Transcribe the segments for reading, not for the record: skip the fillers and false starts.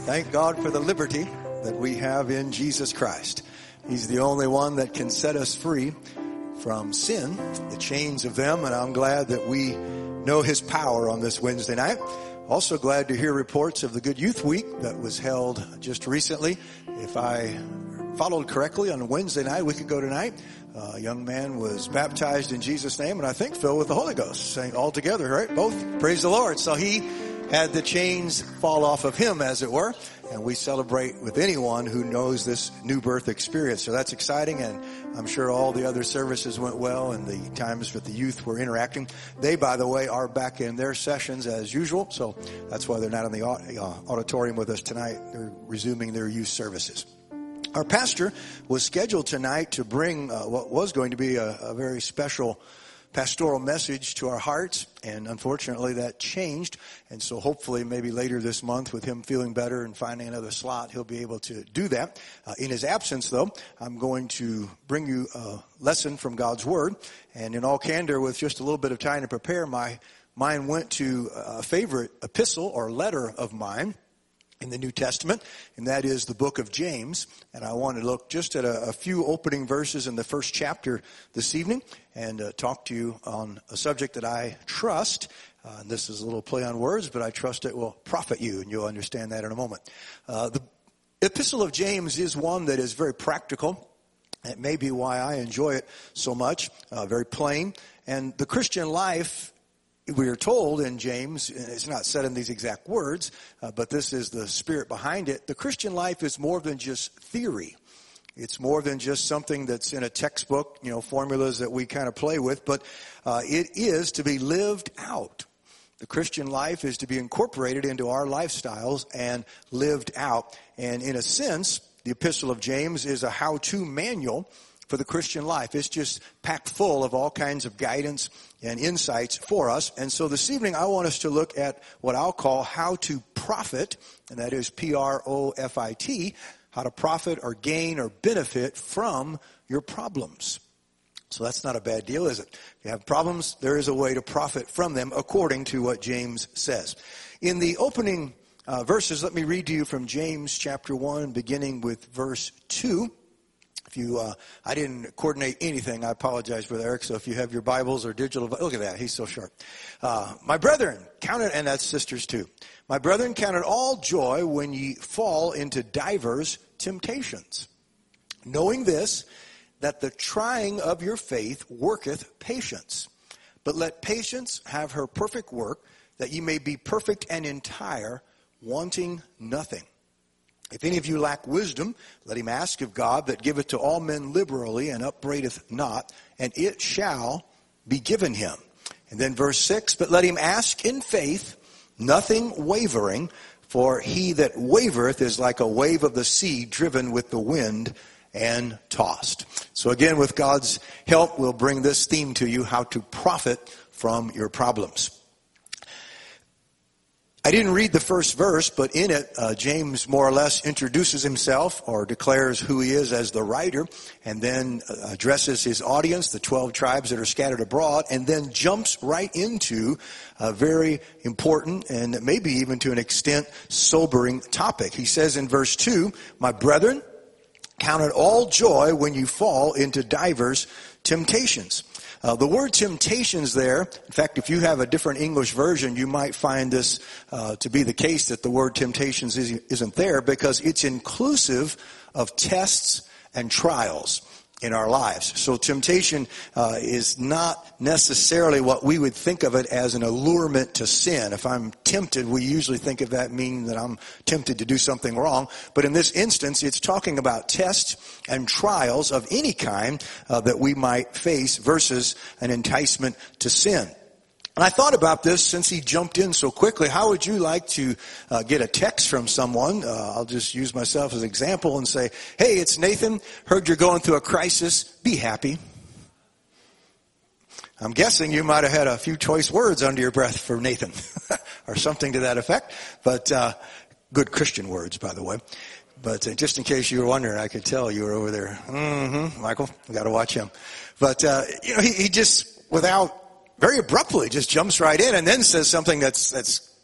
Thank God for the liberty that we have in Jesus Christ. He's the only one that can set us free from sin, the chains of them, and I'm glad that we know His power on this Wednesday night. Also glad to hear reports of the Good Youth Week that was held just recently. If I followed correctly, on Wednesday night, a week ago tonight, a young man was baptized in Jesus' name, and I think filled with the Holy Ghost, saying all together, right? Both. Praise the Lord. So he had the chains fall off of him, as it were, and we celebrate with anyone who knows this new birth experience. So that's exciting, and I'm sure all the other services went well, and the times that the youth were interacting. They, by the way, are back in their sessions as usual, so that's why they're not in the auditorium with us tonight. They're resuming their youth services. Our pastor was scheduled tonight to bring what was going to be a very special pastoral message to our hearts, and unfortunately that changed, and so hopefully maybe later this month, with him feeling better and finding another slot, he'll be able to do that. In his absence, though, I'm going to bring you a lesson from God's Word, and in all candor, with just a little bit of time to prepare, my mind went to a favorite epistle or letter of mine in the New Testament, and that is the book of James. And I want to look just at a few opening verses in the first chapter this evening and talk to you on a subject that I trust. And this is a little play on words, but I trust it will profit you, and you'll understand that in a moment. The epistle of James is one that is very practical. It may be why I enjoy it so much, very plain. And the Christian life, we are told in James, it's not said in these exact words, but this is the spirit behind it. The Christian life is more than just theory. It's more than just something that's in a textbook, formulas that we kind of play with, but it is to be lived out. The Christian life is to be incorporated into our lifestyles and lived out. And in a sense, the Epistle of James is a how-to manual for the Christian life. It's just packed full of all kinds of guidance and insights for us. And so this evening I want us to look at what I'll call how to profit, and that is P-R-O-F-I-T, how to profit or gain or benefit from your problems. So that's not a bad deal, is it? If you have problems, there is a way to profit from them according to what James says. In the opening verses, let me read to you from James chapter 1, beginning with verse 2. I didn't coordinate anything. I apologize, Brother Eric. So if you have your Bibles or digital, look at that. He's so sharp. My brethren, count it, and that's sisters too. My brethren, count it all joy when ye fall into divers temptations, knowing this, that the trying of your faith worketh patience. But let patience have her perfect work, that ye may be perfect and entire, wanting nothing. If any of you lack wisdom, let him ask of God, that giveth to all men liberally and upbraideth not, and it shall be given him. And then verse 6, but let him ask in faith, nothing wavering, for he that wavereth is like a wave of the sea driven with the wind and tossed. So again, with God's help, we'll bring this theme to you, how to profit from your problems. I didn't read the first verse, but in it, James more or less introduces himself or declares who he is as the writer, and then addresses his audience, the 12 tribes that are scattered abroad, and then jumps right into a very important and maybe even to an extent sobering topic. He says in verse 2, my brethren, count it all joy when you fall into divers temptations. The word temptations there, in fact, if you have a different English version, you might find this to be the case that the word temptations isn't there, because it's inclusive of tests and trials in our lives. So temptation is not necessarily what we would think of it as an allurement to sin. If I'm tempted, we usually think of that meaning that I'm tempted to do something wrong. But in this instance, it's talking about tests and trials of any kind that we might face versus an enticement to sin. And I thought about this since he jumped in so quickly. How would you like to get a text from someone? I'll just use myself as an example and say, hey, it's Nathan. Heard you're going through a crisis. Be happy. I'm guessing you might have had a few choice words under your breath for Nathan or something to that effect. But good Christian words, by the way. But just in case you were wondering, I could tell you were over there. Michael, we got to watch him. But, he just, without very abruptly just jumps right in and then says something that's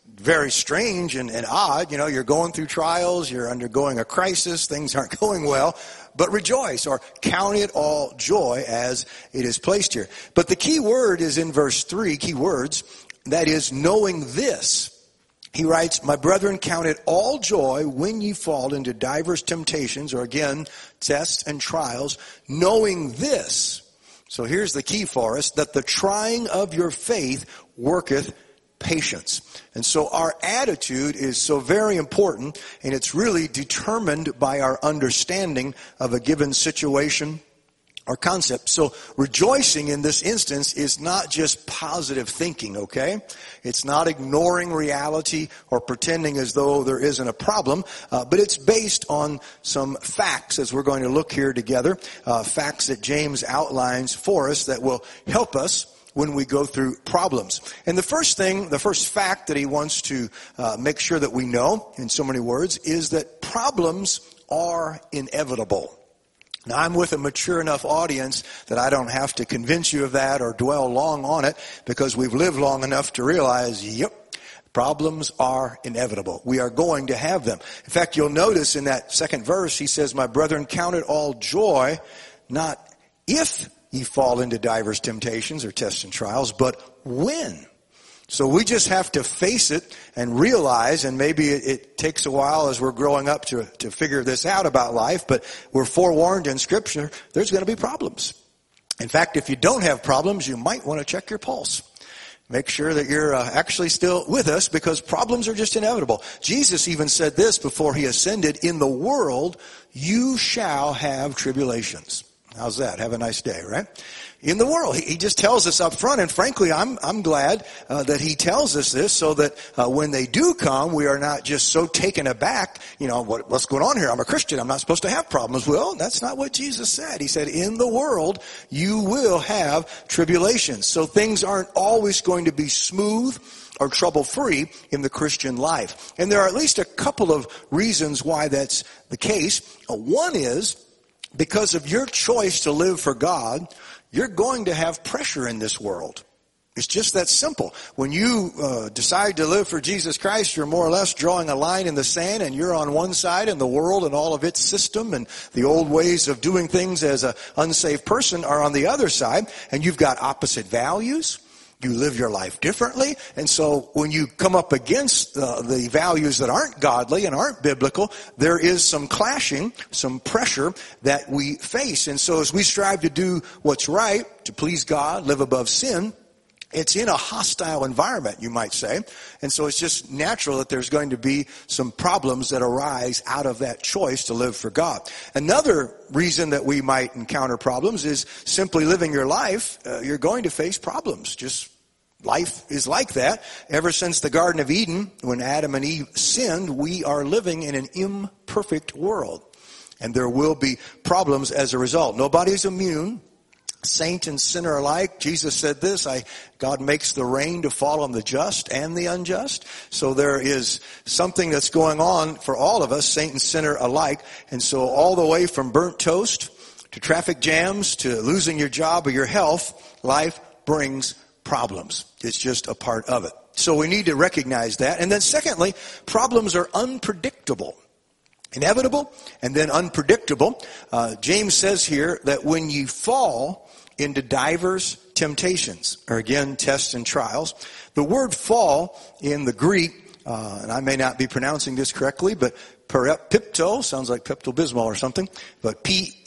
very strange and odd. You know, you're going through trials, you're undergoing a crisis, things aren't going well, but rejoice or count it all joy as it is placed here. But the key word is in verse 3, key words, that is knowing this. He writes, my brethren, count it all joy when ye fall into diverse temptations, or again, tests and trials, knowing this. So here's the key for us, that the trying of your faith worketh patience. And so our attitude is so very important, and it's really determined by our understanding of a given situation or concept. So rejoicing in this instance is not just positive thinking, okay? It's not ignoring reality or pretending as though there isn't a problem, but it's based on some facts, as we're going to look here together, facts that James outlines for us that will help us when we go through problems. And the first fact that he wants to make sure that we know, in so many words, is that problems are inevitable. Now, I'm with a mature enough audience that I don't have to convince you of that or dwell long on it, because we've lived long enough to realize, yep, problems are inevitable. We are going to have them. In fact, you'll notice in that second verse, he says, my brethren, count it all joy, not if ye fall into divers temptations or tests and trials, but when. So we just have to face it and realize, and maybe it takes a while as we're growing up to figure this out about life, but we're forewarned in Scripture, there's going to be problems. In fact, if you don't have problems, you might want to check your pulse. Make sure that you're actually still with us, because problems are just inevitable. Jesus even said this before he ascended, in the world you shall have tribulations. How's that? Have a nice day, right? In the world. He just tells us up front, and frankly, I'm glad that he tells us this so that when they do come, we are not just so taken aback, you know, what's going on here? I'm a Christian. I'm not supposed to have problems. Well, that's not what Jesus said. He said, in the world, you will have tribulations. So things aren't always going to be smooth or trouble-free in the Christian life. And there are at least a couple of reasons why that's the case. One is, because of your choice to live for God, you're going to have pressure in this world. It's just that simple. When you decide to live for Jesus Christ, you're more or less drawing a line in the sand, and you're on one side, and the world and all of its system and the old ways of doing things as an unsaved person are on the other side, and you've got opposite values. You live your life differently, and so when you come up against the values that aren't godly and aren't biblical, there is some clashing, some pressure that we face. And so as we strive to do what's right, to please God, live above sin, it's in a hostile environment, you might say. And so it's just natural that there's going to be some problems that arise out of that choice to live for God. Another reason that we might encounter problems is simply living your life. You're going to face problems. Just life is like that. Ever since the Garden of Eden, when Adam and Eve sinned, we are living in an imperfect world. And there will be problems as a result. Nobody's immune. Saint and sinner alike. Jesus said this, God makes the rain to fall on the just and the unjust. So there is something that's going on for all of us, saint and sinner alike. And so all the way from burnt toast to traffic jams to losing your job or your health, life brings problems. It's just a part of it. So we need to recognize that. And then secondly, problems are unpredictable. Inevitable and then unpredictable. James says here that when you fall into divers temptations, or again, tests and trials, the word fall in the Greek, and I may not be pronouncing this correctly, but peripipto, sounds like Pepto-Bismol or something, but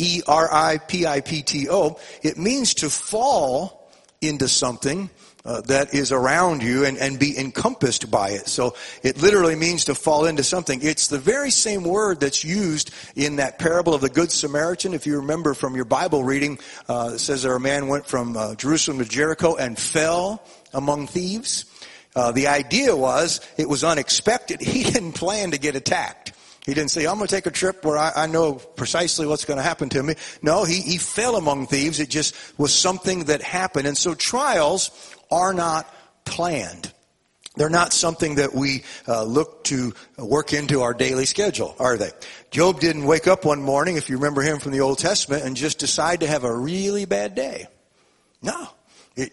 P-E-R-I-P-I-P-T-O, it means to fall into something that is around you and be encompassed by it. So it literally means to fall into something. It's the very same word that's used in that parable of the Good Samaritan. If you remember from your Bible reading, it says there a man went from Jerusalem to Jericho and fell among thieves. The idea was it was unexpected. He didn't plan to get attacked. He didn't say, I'm going to take a trip where I know precisely what's going to happen to me. No, he fell among thieves. It just was something that happened. And so trials are not planned. They're not something that we look to work into our daily schedule, are they? Job didn't wake up one morning, if you remember him from the Old Testament, and just decide to have a really bad day. No. It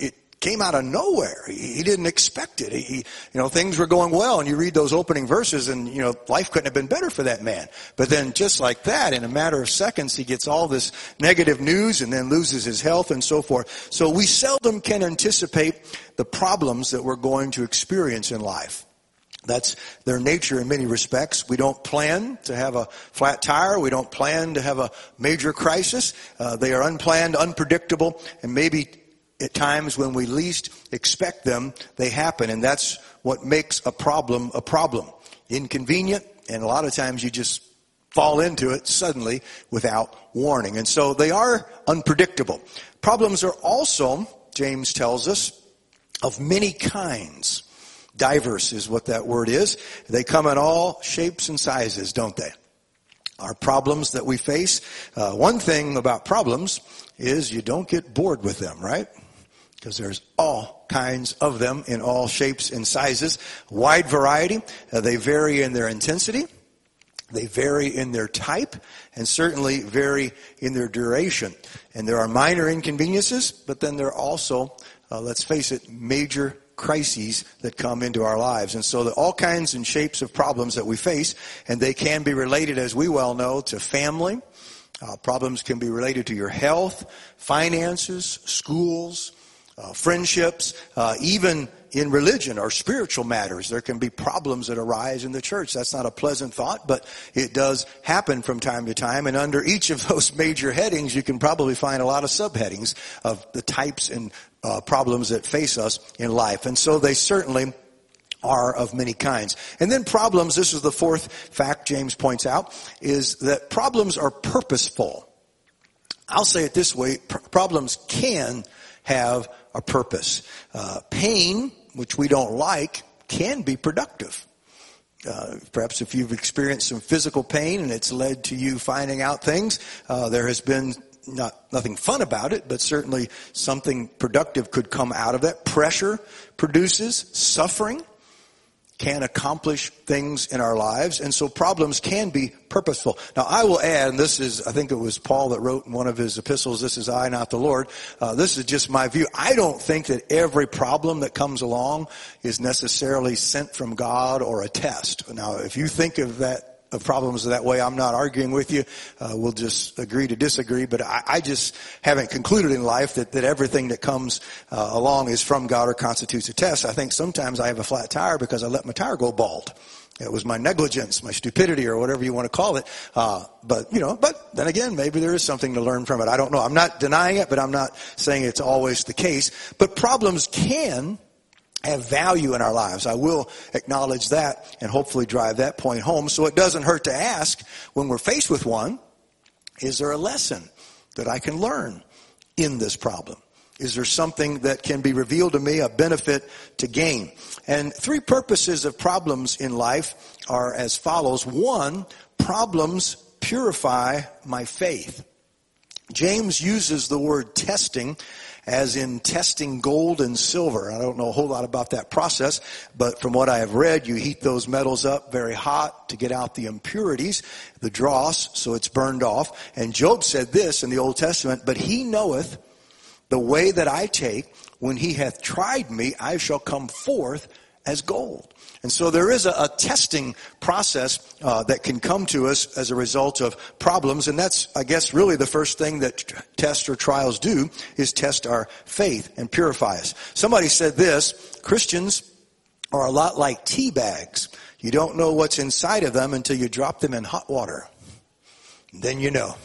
came out of nowhere. He didn't expect it. Things were going well, and you read those opening verses, and, life couldn't have been better for that man. But then just like that, in a matter of seconds, he gets all this negative news and then loses his health and so forth. So we seldom can anticipate the problems that we're going to experience in life. That's their nature in many respects. We don't plan to have a flat tire. We don't plan to have a major crisis. They are unplanned, unpredictable, and maybe at times when we least expect them, they happen. And that's what makes a problem a problem. Inconvenient, and a lot of times you just fall into it suddenly without warning. And so they are unpredictable. Problems are also, James tells us, of many kinds. Diverse is what that word is. They come in all shapes and sizes, don't they? Our problems that we face. One thing about problems is you don't get bored with them, right? Because there's all kinds of them in all shapes and sizes. Wide variety. They vary in their intensity. They vary in their type, and certainly vary in their duration. And there are minor inconveniences, but then there are also, let's face it, major crises that come into our lives. And so there are all kinds and shapes of problems that we face, and they can be related, as we well know, to family. Problems can be related to your health, finances, schools, friendships, even in religion or spiritual matters. There can be problems that arise in the church. That's not a pleasant thought, but it does happen from time to time. And under each of those major headings, you can probably find a lot of subheadings of the types and problems that face us in life. And so they certainly are of many kinds. And then problems, this is the fourth fact James points out, is that problems are purposeful. I'll say it this way, problems can have a purpose. Pain, which we don't like, can be productive. Perhaps if you've experienced some physical pain and it's led to you finding out things, there has been nothing fun about it, but certainly something productive could come out of that. Pressure produces suffering, can accomplish things in our lives, and so problems can be purposeful. Now, I will add, and this is, I think it was Paul that wrote in one of his epistles, "This is I, not the Lord." This is just my view. I don't think that every problem that comes along is necessarily sent from God or a test. Now, if you think of problems that way, I'm not arguing with you. We'll just agree to disagree. But I just haven't concluded in life that everything that comes along is from God or constitutes a test. I think sometimes I have a flat tire because I let my tire go bald. It was my negligence, my stupidity, or whatever you want to call it. But then again, maybe there is something to learn from it. I don't know. I'm not denying it, but I'm not saying it's always the case. But problems can have value in our lives. I will acknowledge that and hopefully drive that point home. So it doesn't hurt to ask when we're faced with one, is there a lesson that I can learn in this problem? Is there something that can be revealed to me, a benefit to gain? And three purposes of problems in life are as follows. One, problems purify my faith. James uses the word testing as in testing gold and silver. I don't know a whole lot about that process, but from what I have read, you heat those metals up very hot to get out the impurities, the dross, so it's burned off. And Job said this in the Old Testament, "But he knoweth the way that I take, when he hath tried me, I shall come forth as gold." And so there is a testing process that can come to us as a result of problems. And that's, I guess, really the first thing that tests or trials do is test our faith and purify us. Somebody said this, Christians are a lot like tea bags. You don't know what's inside of them until you drop them in hot water. Then you know.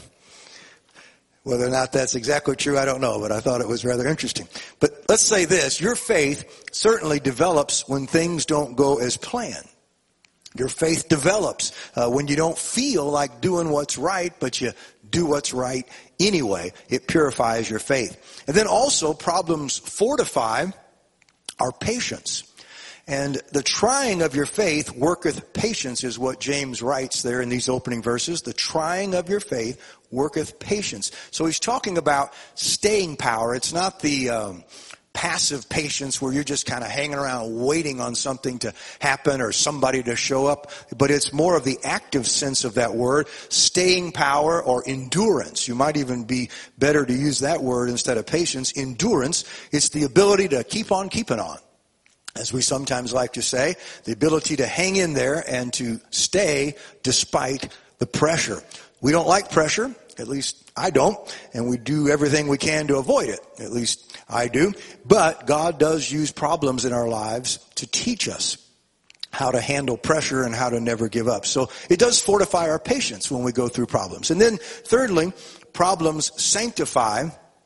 Whether or not that's exactly true, I don't know, but I thought it was rather interesting. But let's say this, your faith certainly develops when things don't go as planned. Your faith develops when you don't feel like doing what's right, but you do what's right anyway. It purifies your faith. And then also, problems fortify our patience. And the trying of your faith worketh patience is what James writes there in these opening verses. The trying of your faith worketh patience. So he's talking about staying power. It's not the passive patience where you're just kind of hanging around waiting on something to happen or somebody to show up. But it's more of the active sense of that word, staying power or endurance. You might even be better to use that word instead of patience. Endurance, it's the ability to keep on keeping on. As we sometimes like to say, the ability to hang in there and to stay despite the pressure. We don't like pressure, at least I don't, and we do everything we can to avoid it, at least I do. But God does use problems in our lives to teach us how to handle pressure and how to never give up. So it does fortify our patience when we go through problems. And then thirdly, problems sanctify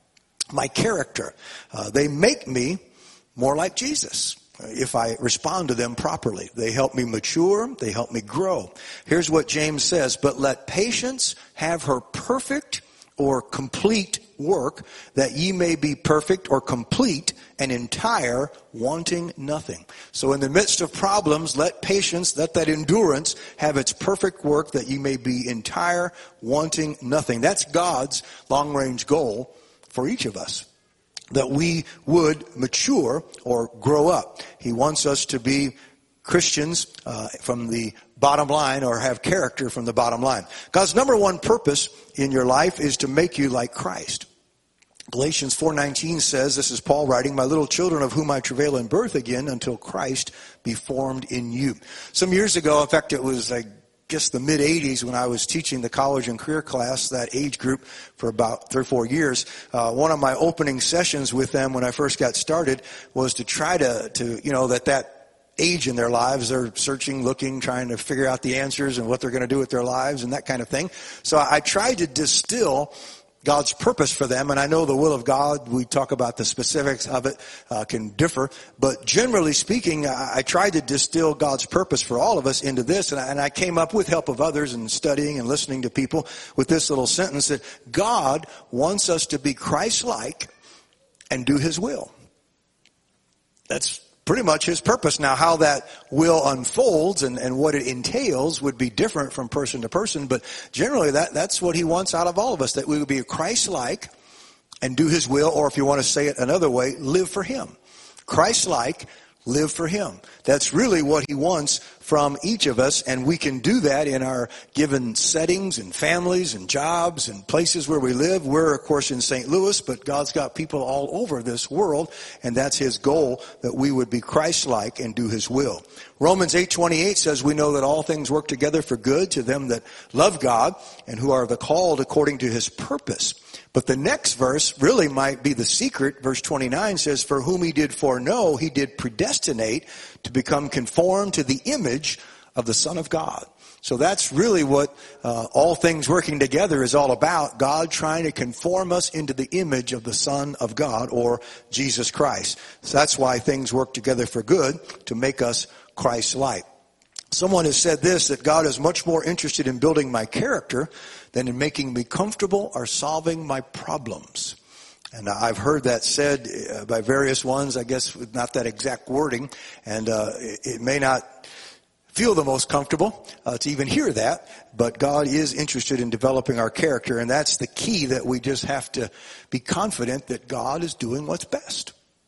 my character. They make me more like Jesus. If I respond to them properly, they help me mature, they help me grow. Here's what James says, but let patience have her perfect or complete work, that ye may be perfect or complete and entire, wanting nothing. So in the midst of problems, let patience, let that endurance have its perfect work, that ye may be entire, wanting nothing. That's God's long-range goal for each of us, that we would mature or grow up. He wants us to be Christians from the bottom line, or have character from the bottom line. God's number one purpose in your life is to make you like Christ. Galatians 4:19 says, this is Paul writing, my little children of whom I travail in birth again until Christ be formed in you. Some years ago, in fact, it was the mid-'80s when I was teaching the college and career class, that age group, for about 3 or 4 years. One of my opening sessions with them when I first got started was to try to that age in their lives, they're searching, looking, trying to figure out the answers and what they're going to do with their lives and that kind of thing. So I tried to distill God's purpose for them, and I know the will of God, we talk about the specifics of it, can differ, but generally speaking, I tried to distill God's purpose for all of us into this, and I came up with help of others and studying and listening to people with this little sentence, that God wants us to be Christ-like and do His will. That's pretty much His purpose. Now, how that will unfolds and what it entails would be different from person to person, but generally that's what He wants out of all of us, that we would be Christ-like and do His will, or if you want to say it another way, live for Him. Christ-like, live for Him. That's really what He wants from each of us, and we can do that in our given settings and families and jobs and places where we live. We're, of course, in St. Louis, but God's got people all over this world, and that's His goal, that we would be Christ-like and do His will. Romans 8:28 says, we know that all things work together for good to them that love God and who are the called according to His purpose. But the next verse really might be the secret. Verse 29 says, for whom He did foreknow, He did predestinate to become conformed to the image of the Son of God. So that's really what all things working together is all about. God trying to conform us into the image of the Son of God, or Jesus Christ. So that's why things work together for good, to make us Christ-like. Someone has said this, that God is much more interested in building my character than in making me comfortable or solving my problems. And I've heard that said by various ones, I guess with not that exact wording, and it may not feel the most comfortable to even hear that, but God is interested in developing our character, and that's the key, that we just have to be confident that God is doing what's best.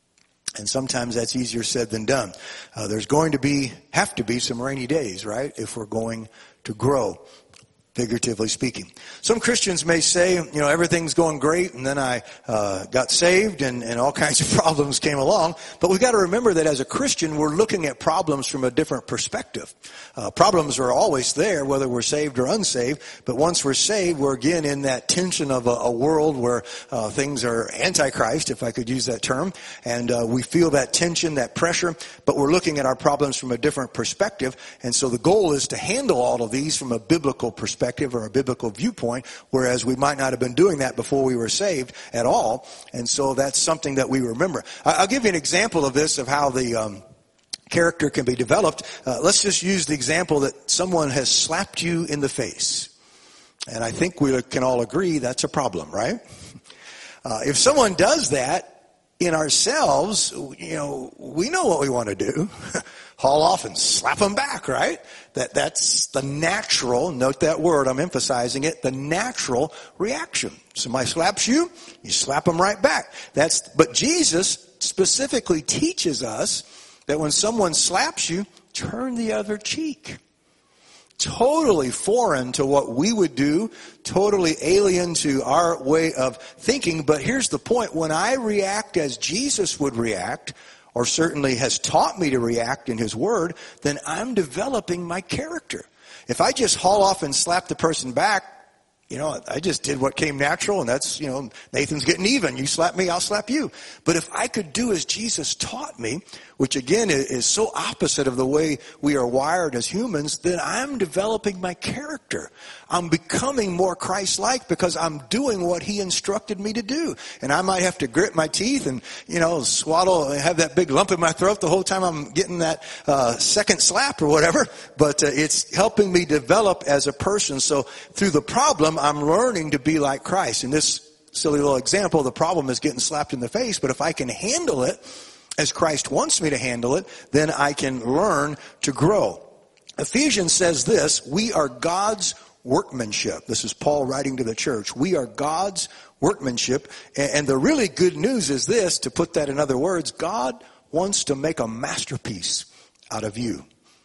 And sometimes that's easier said than done. There's going to have to be some rainy days, right, if we're going to grow, figuratively speaking. Some Christians may say, everything's going great, and then I got saved, and all kinds of problems came along. But we've got to remember that as a Christian, we're looking at problems from a different perspective. Problems are always there, whether we're saved or unsaved. But once we're saved, we're again in that tension of a world where things are antichrist, if I could use that term. And we feel that tension, that pressure. But we're looking at our problems from a different perspective. And so the goal is to handle all of these from a biblical perspective, or a biblical viewpoint, whereas we might not have been doing that before we were saved at all. And so that's something that we remember. I'll give you an example of this, of how the character can be developed. Let's just use the example that someone has slapped you in the face. And I think we can all agree that's a problem, right? If someone does that in ourselves, we know what we want to do. Haul off and slap them back, right? That's the natural, note that word, I'm emphasizing it, the natural reaction. Somebody slaps you, you slap them right back. But Jesus specifically teaches us that when someone slaps you, turn the other cheek. Totally foreign to what we would do, totally alien to our way of thinking. But here's the point. When I react as Jesus would react, or certainly has taught me to react in his word, then I'm developing my character. If I just haul off and slap the person back, I just did what came natural, and that's, Nathan's getting even. You slap me, I'll slap you. But if I could do as Jesus taught me, which again is so opposite of the way we are wired as humans, then I'm developing my character. I'm becoming more Christ-like because I'm doing what he instructed me to do. And I might have to grit my teeth and, swallow and have that big lump in my throat the whole time I'm getting that second slap or whatever. But it's helping me develop as a person. So through the problem, I'm learning to be like Christ. In this silly little example, the problem is getting slapped in the face. But if I can handle it as Christ wants me to handle it, then I can learn to grow. Ephesians says this, we are God's workmanship. This is Paul writing to the church. We are God's workmanship. And the really good news is this, to put that in other words, God wants to make a masterpiece out of you.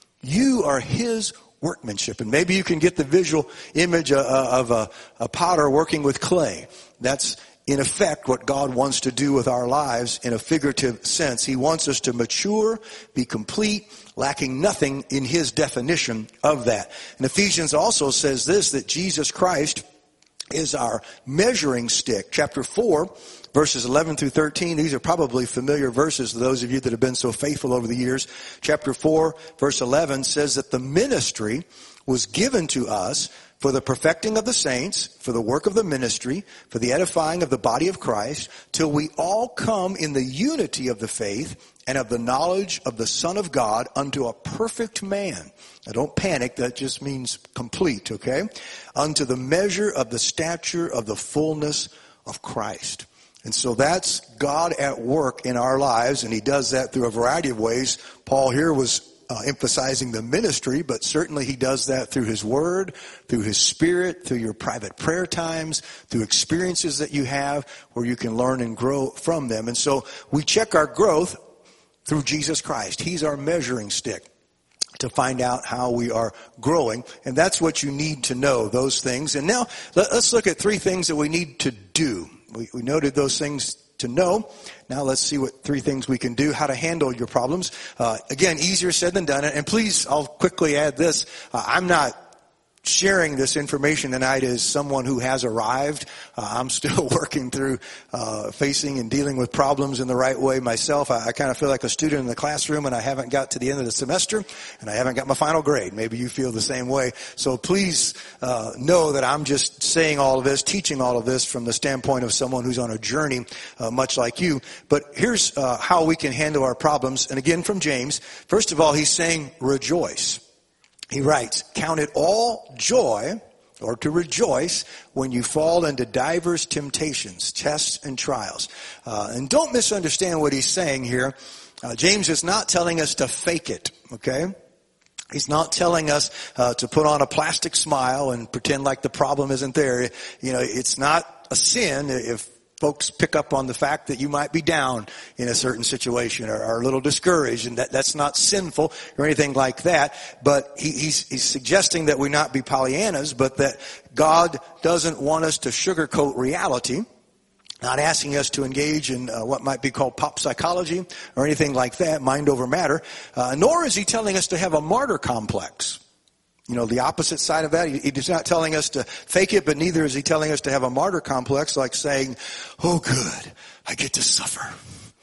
You are his workmanship. And maybe you can get the visual image of a potter working with clay. That's in effect what God wants to do with our lives in a figurative sense. He wants us to mature, be complete, lacking nothing in his definition of that. And Ephesians also says this, that Jesus Christ is our measuring stick. Chapter 4, verses 11 through 13. These are probably familiar verses to those of you that have been so faithful over the years. Chapter 4, verse 11 says that the ministry was given to us for the perfecting of the saints, for the work of the ministry, for the edifying of the body of Christ, till we all come in the unity of the faith and of the knowledge of the Son of God unto a perfect man. Now don't panic, that just means complete, okay? Unto the measure of the stature of the fullness of Christ. And so that's God at work in our lives, and he does that through a variety of ways. Paul here was emphasizing the ministry, but certainly he does that through his word, through his spirit, through your private prayer times, through experiences that you have where you can learn and grow from them. And so we check our growth through Jesus Christ. He's our measuring stick to find out how we are growing. And that's what you need to know, those things. And now let's look at three things that we need to do. We noted those things to know. Now let's see what three things we can do, how to handle your problems. Again, easier said than done. And please, I'll quickly add this. I'm not sharing this information tonight as someone who has arrived. I'm still working through facing and dealing with problems in the right way myself. I kind of feel like a student in the classroom, and I haven't got to the end of the semester, and I haven't got my final grade. Maybe you feel the same way. So please know that I'm just saying all of this, teaching all of this from the standpoint of someone who's on a journey much like you. But here's how we can handle our problems. And again, from James, first of all, he's saying rejoice. He writes, count it all joy, or to rejoice, when you fall into divers temptations, tests, and trials. And don't misunderstand what he's saying here. James is not telling us to fake it, okay? He's not telling us to put on a plastic smile and pretend like the problem isn't there. It's not a sin if folks pick up on the fact that you might be down in a certain situation or are a little discouraged, and that's not sinful or anything like that. But he's suggesting that we not be Pollyannas, but that God doesn't want us to sugarcoat reality, not asking us to engage in what might be called pop psychology or anything like that, mind over matter, nor is he telling us to have a martyr complex. The opposite side of that, he's not telling us to fake it, but neither is he telling us to have a martyr complex like saying, oh good, I get to suffer.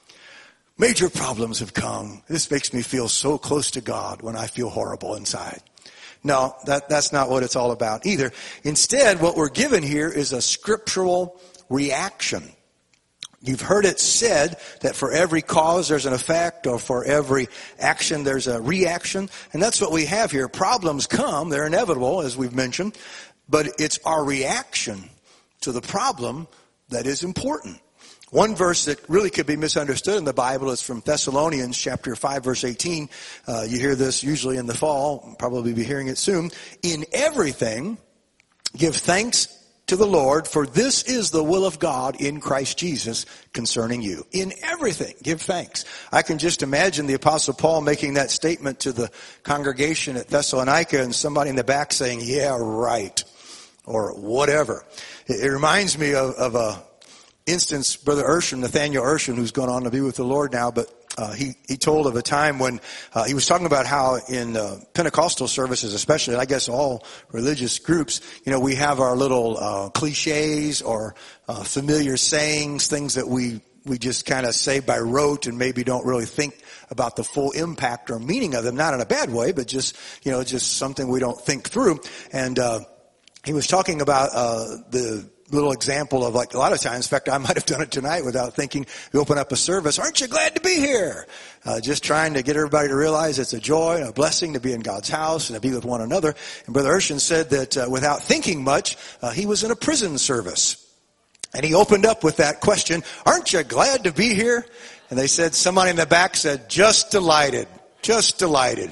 Major problems have come. This makes me feel so close to God when I feel horrible inside. No, that's not what it's all about either. Instead, what we're given here is a scriptural reaction. You've heard it said that for every cause there's an effect, or for every action there's a reaction. And that's what we have here. Problems come, they're inevitable, as we've mentioned, but it's our reaction to the problem that is important. One verse that really could be misunderstood in the Bible is from Thessalonians chapter 5, verse 18. You hear this usually in the fall, probably be hearing it soon. In everything, give thanks to the Lord, for this is the will of God in Christ Jesus concerning you. In everything, give thanks. I can just imagine the Apostle Paul making that statement to the congregation at Thessalonica and somebody in the back saying, yeah, right, or whatever. It reminds me of a instance, Brother Urshan, Nathaniel Urshan, who's gone on to be with the Lord now, but he told of a time when he was talking about how in Pentecostal services, especially, I guess all religious groups, we have our little cliches or familiar sayings, things that we just kind of say by rote and maybe don't really think about the full impact or meaning of them, not in a bad way, but just something we don't think through. And he was talking about the little example of, like, a lot of times, in fact, I might have done it tonight without thinking, we open up a service, aren't you glad to be here? Just trying to get everybody to realize it's a joy and a blessing to be in God's house and to be with one another. And Brother Urshan said that without thinking much, he was in a prison service. And he opened up with that question, aren't you glad to be here? And they said, somebody in the back said, just delighted, just delighted.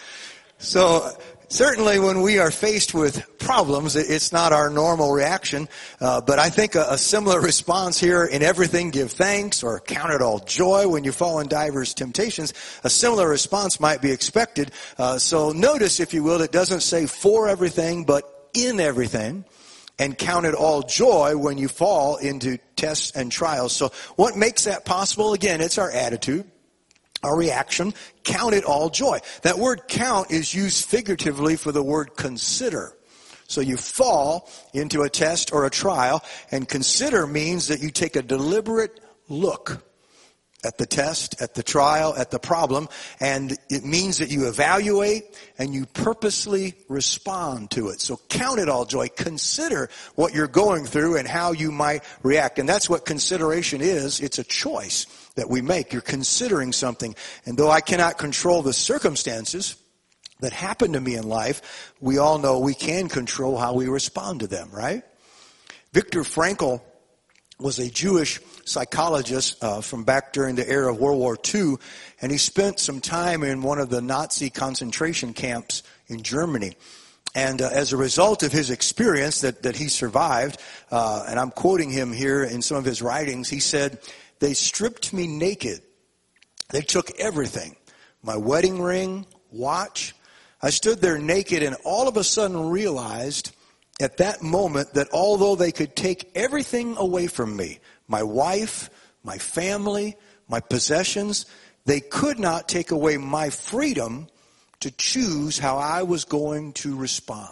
So certainly when we are faced with problems, it's not our normal reaction, but I think a similar response here, in everything give thanks, or count it all joy when you fall in divers temptations, a similar response might be expected. So notice, if you will, it doesn't say for everything, but in everything, and count it all joy when you fall into tests and trials. So what makes that possible? Again, it's our attitude. Our reaction, count it all joy. That word count is used figuratively for the word consider. So you fall into a test or a trial, and consider means that you take a deliberate look at the test, at the trial, at the problem, and it means that you evaluate and you purposely respond to it. So count it all joy. Consider what you're going through and how you might react. And that's what consideration is. It's a choice that we make. You're considering something. And though I cannot control the circumstances that happen to me in life, we all know we can control how we respond to them, right? Viktor Frankl was a Jewish psychologist from back during the era of World War II, and he spent some time in one of the Nazi concentration camps in Germany. And as a result of his experience that he survived, and I'm quoting him here in some of his writings, he said, they stripped me naked. They took everything, my wedding ring, watch. I stood there naked and all of a sudden realized at that moment that although they could take everything away from me, my wife, my family, my possessions, they could not take away my freedom to choose how I was going to respond.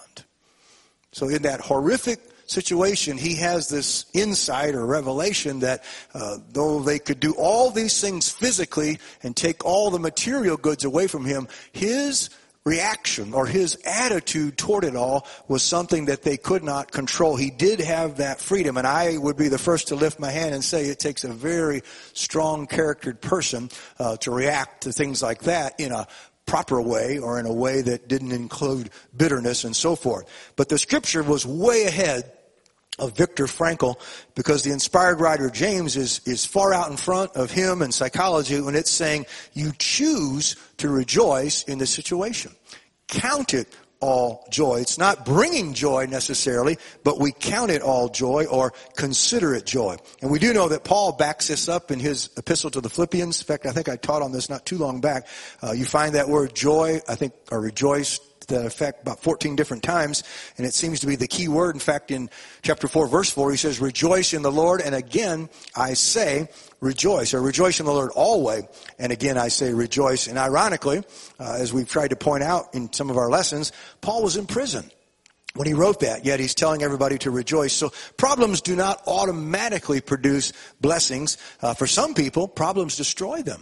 So in that horrific situation, he has this insight or revelation that though they could do all these things physically and take all the material goods away from him, his reaction or his attitude toward it all was something that they could not control. He did have that freedom, and I would be the first to lift my hand and say it takes a very strong charactered person to react to things like that in a proper way or in a way that didn't include bitterness and so forth. But the scripture was way ahead of Viktor Frankl, because the inspired writer James is far out in front of him in psychology when it's saying you choose to rejoice in the situation. Count it all joy. It's not bringing joy necessarily, but we count it all joy or consider it joy. And we do know that Paul backs this up in his epistle to the Philippians. In fact, I think I taught on this not too long back. You find that word joy, I think, or rejoice, to that effect about 14 different times, and it seems to be the key word. In fact, in chapter 4, verse 4, he says, rejoice in the Lord, and again I say rejoice, or rejoice in the Lord always, and again I say rejoice. And ironically, as we've tried to point out in some of our lessons, Paul was in prison when he wrote that, yet he's telling everybody to rejoice. So problems do not automatically produce blessings. For some people, problems destroy them.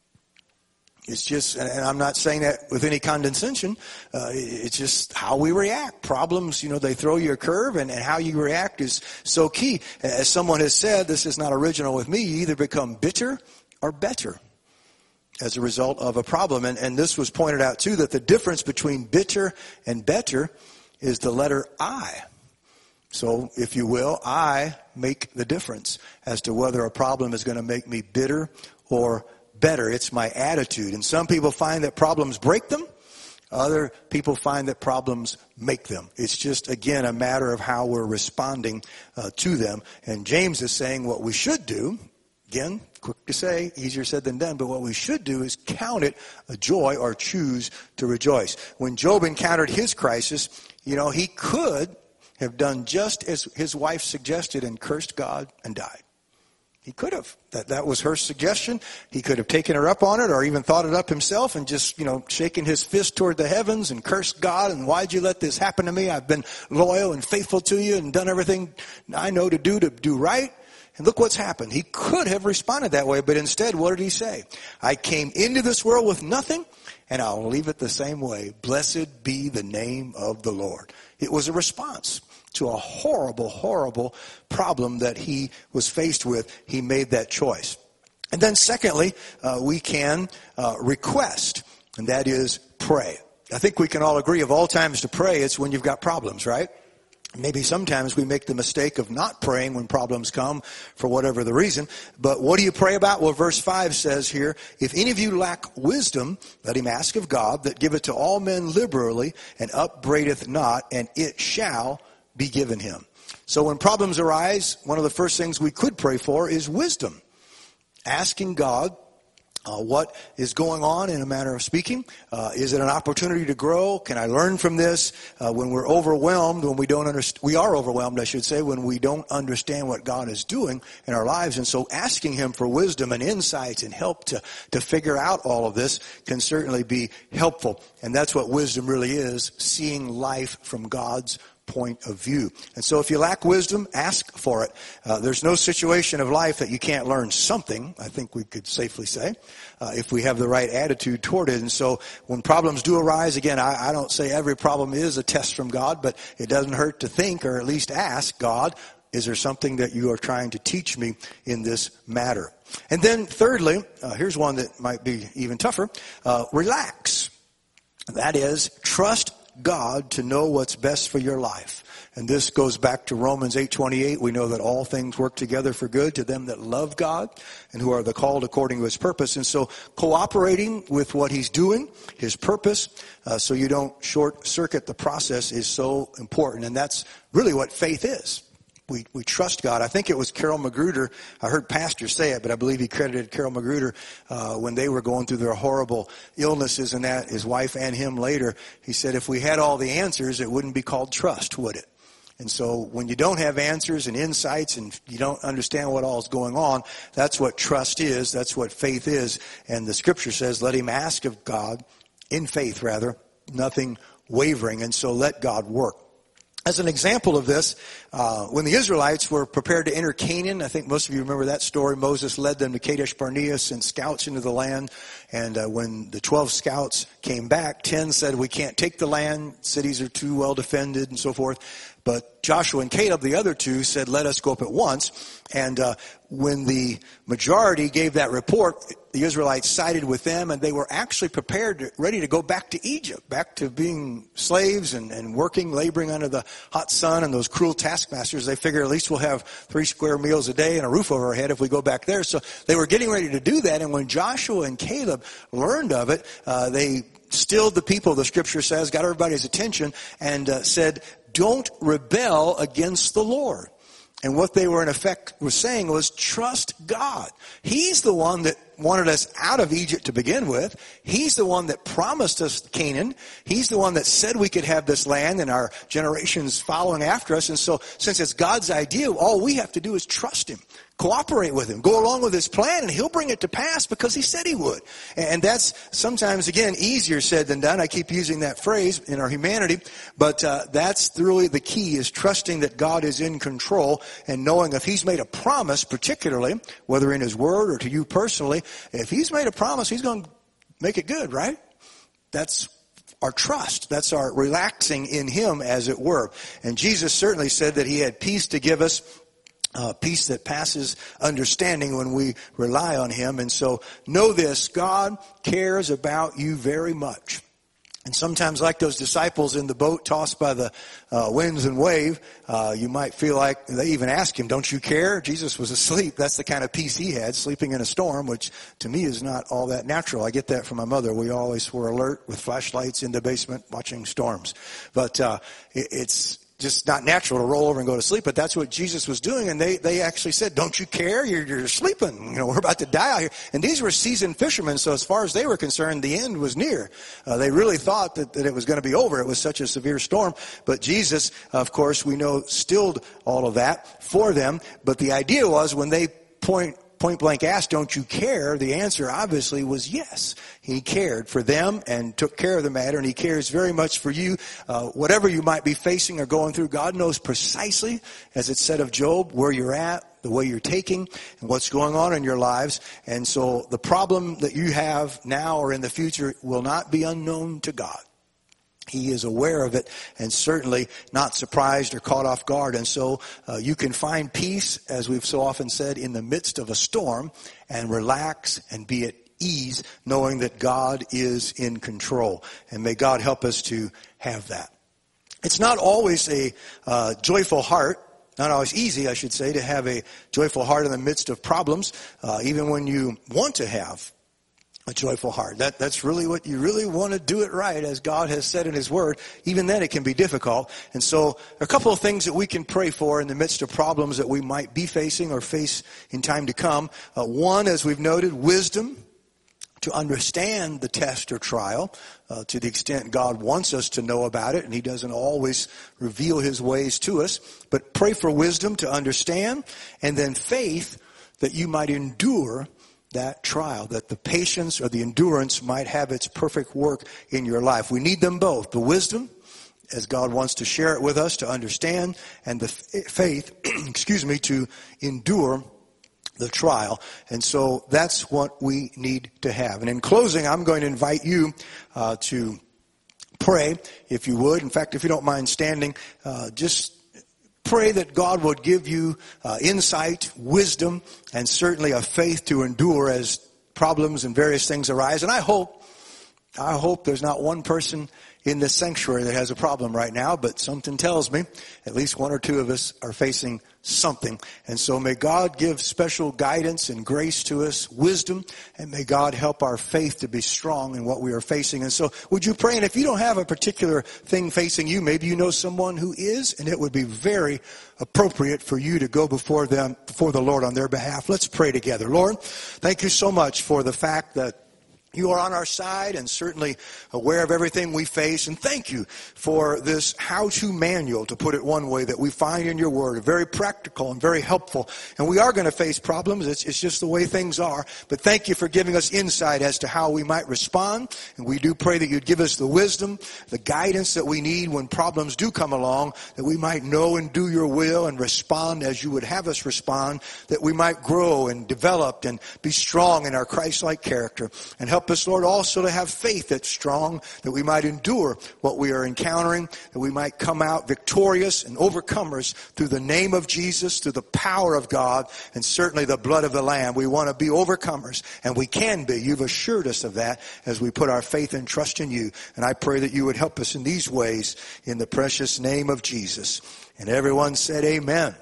It's just, and I'm not saying that with any condescension, it's just how we react. Problems, they throw you a curve, and how you react is so key. As someone has said, this is not original with me, you either become bitter or better as a result of a problem. And this was pointed out too, that the difference between bitter and better is the letter I. So, if you will, I make the difference as to whether a problem is going to make me bitter or better. It's my attitude. And some people find that problems break them. Other people find that problems make them. It's just, again, a matter of how we're responding to them. And James is saying what we should do, again, quick to say, easier said than done, but what we should do is count it a joy or choose to rejoice. When Job encountered his crisis, he could have done just as his wife suggested and cursed God and died. He could have. That was her suggestion. He could have taken her up on it or even thought it up himself and just, shaken his fist toward the heavens and cursed God. And why'd you let this happen to me? I've been loyal and faithful to you and done everything I know to do right. And look what's happened. He could have responded that way, but instead, what did he say? I came into this world with nothing, and I'll leave it the same way. Blessed be the name of the Lord. It was a response to a horrible, horrible problem that he was faced with. He made that choice. And then secondly, we can request, and that is pray. I think we can all agree of all times to pray, it's when you've got problems, right? Maybe sometimes we make the mistake of not praying when problems come for whatever the reason. But what do you pray about? Well, verse 5 says here, if any of you lack wisdom, let him ask of God, that giveth to all men liberally, and upbraideth not, and it shall be given him. So when problems arise, one of the first things we could pray for is wisdom. Asking God what is going on in a manner of speaking. Is it an opportunity to grow? Can I learn from this? When we're overwhelmed, when we don't understand, we are overwhelmed, I should say, when we don't understand what God is doing in our lives. And so asking him for wisdom and insights and help to figure out all of this can certainly be helpful. And that's what wisdom really is, seeing life from God's point of view. And so if you lack wisdom, ask for it. There's no situation of life that you can't learn something, I think we could safely say, if we have the right attitude toward it. And so when problems do arise, again, I don't say every problem is a test from God, but it doesn't hurt to think or at least ask God, is there something that you are trying to teach me in this matter? And then thirdly, here's one that might be even tougher, relax. That is, trust God to know what's best for your life. And this goes back to Romans 8:28. We know that all things work together for good to them that love God and who are the called according to his purpose. And so cooperating with what he's doing, his purpose, so you don't short circuit the process is so important. And that's really what faith is. We trust God. I think it was Carol Magruder. I heard pastors say it, but I believe he credited Carol Magruder when they were going through their horrible illnesses and that, his wife and him later. He said, if we had all the answers, it wouldn't be called trust, would it? And so when you don't have answers and insights and you don't understand what all is going on, that's what trust is. That's what faith is. And the scripture says, let him ask of God, in faith rather, nothing wavering. And so let God work. As an example of this, when the Israelites were prepared to enter Canaan, I think most of you remember that story. Moses led them to Kadesh Barnea, sent scouts into the land. And when the 12 scouts came back, 10 said, we can't take the land. Cities are too well defended and so forth. But Joshua and Caleb, the other two, said, let us go up at once. And when the majority gave that report, the Israelites sided with them, and they were actually prepared, ready to go back to Egypt, back to being slaves and working, laboring under the hot sun and those cruel taskmasters. They figured at least we'll have 3 square meals a day and a roof over our head if we go back there. So they were getting ready to do that, and when Joshua and Caleb learned of it, they stilled the people, the scripture says, got everybody's attention, and said, don't rebel against the Lord. And what they were in effect was saying was trust God. He's the one that wanted us out of Egypt to begin with. He's the one that promised us Canaan. He's the one that said we could have this land and our generations following after us. And so since it's God's idea, all we have to do is trust him. Cooperate with him. Go along with his plan, and he'll bring it to pass because he said he would. And that's sometimes, again, easier said than done. I keep using that phrase in our humanity, but that's really the key, is trusting that God is in control and knowing if he's made a promise, particularly, whether in his word or to you personally, if he's made a promise, he's going to make it good, right? That's our trust. That's our relaxing in him, as it were. And Jesus certainly said that he had peace to give us, peace that passes understanding when we rely on him. And so know this, God cares about you very much. And sometimes, like those disciples in the boat tossed by the winds and wave, you might feel like they even asked him, don't you care? Jesus was asleep. That's the kind of peace he had, sleeping in a storm, which to me is not all that natural. I get that from my mother. We always were alert with flashlights in the basement watching storms. But it's just not natural to roll over and go to sleep, but that's what Jesus was doing. And they actually said, don't you care? You're sleeping. We're about to die out here. And these were seasoned fishermen, so as far as they were concerned, the end was near. They really thought that it was going to be over. It was such a severe storm. But Jesus, of course, we know, stilled all of that for them. But the idea was when they point blank asked, don't you care? The answer obviously was yes. He cared for them and took care of the matter, and he cares very much for you. Whatever you might be facing or going through, God knows precisely, as it said of Job, where you're at, the way you're taking, and what's going on in your lives. And so the problem that you have now or in the future will not be unknown to God. He is aware of it and certainly not surprised or caught off guard. And so you can find peace, as we've so often said, in the midst of a storm and relax and be at ease, knowing that God is in control. And may God help us to have that. It's not always a joyful heart. Not always easy, I should say, to have a joyful heart in the midst of problems, even when you want to have a joyful heart. That's really what you really want to do it right, as God has said in his word. Even then it can be difficult. And so a couple of things that we can pray for in the midst of problems that we might be facing or face in time to come. One, as we've noted, wisdom to understand the test or trial to the extent God wants us to know about it, and he doesn't always reveal his ways to us. But pray for wisdom to understand, and then faith that you might endure that trial, that the patience or the endurance might have its perfect work in your life. We need them both, the wisdom, as God wants to share it with us to understand, and the faith, to endure the trial. And so that's what we need to have. And in closing, I'm going to invite you to pray, if you would. In fact, if you don't mind standing, just pray that God would give you insight, wisdom, and certainly a faith to endure as problems and various things arise. And I hope there's not one person in this sanctuary that has a problem right now, but something tells me at least one or two of us are facing something. And so may God give special guidance and grace to us, wisdom, and may God help our faith to be strong in what we are facing. And so would you pray? And if you don't have a particular thing facing you, maybe you know someone who is, and it would be very appropriate for you to go before them, before the Lord on their behalf. Let's pray together. Lord, thank you so much for the fact that you are on our side and certainly aware of everything we face. And thank you for this how-to manual, to put it one way, that we find in your word. Very practical and very helpful. And we are going to face problems. It's just the way things are. But thank you for giving us insight as to how we might respond. And we do pray that you'd give us the wisdom, the guidance that we need when problems do come along, that we might know and do your will and respond as you would have us respond, that we might grow and develop and be strong in our Christ-like character. And help us, Lord, also to have faith that's strong, that we might endure what we are encountering, that we might come out victorious and overcomers through the name of Jesus, through the power of God, and certainly the blood of the Lamb. We want to be overcomers, and we can be. You've assured us of that as we put our faith and trust in you. And I pray that you would help us in these ways in the precious name of Jesus. And everyone said amen.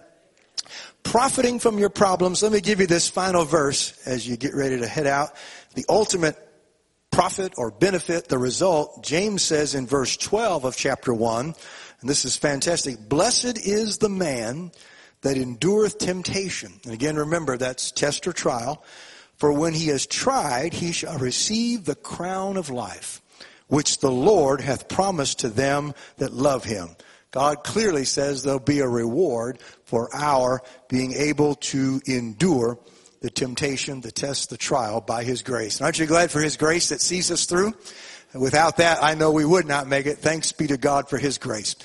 Profiting from your problems, let me give you this final verse as you get ready to head out. The ultimate profit or benefit, the result, James says in verse 12 of chapter 1, and this is fantastic, blessed is the man that endureth temptation. And again, remember, that's test or trial. For when he is tried, he shall receive the crown of life, which the Lord hath promised to them that love him. God clearly says there'll be a reward for our being able to endure the temptation, the test, the trial by his grace. And aren't you glad for his grace that sees us through? And without that, I know we would not make it. Thanks be to God for his grace.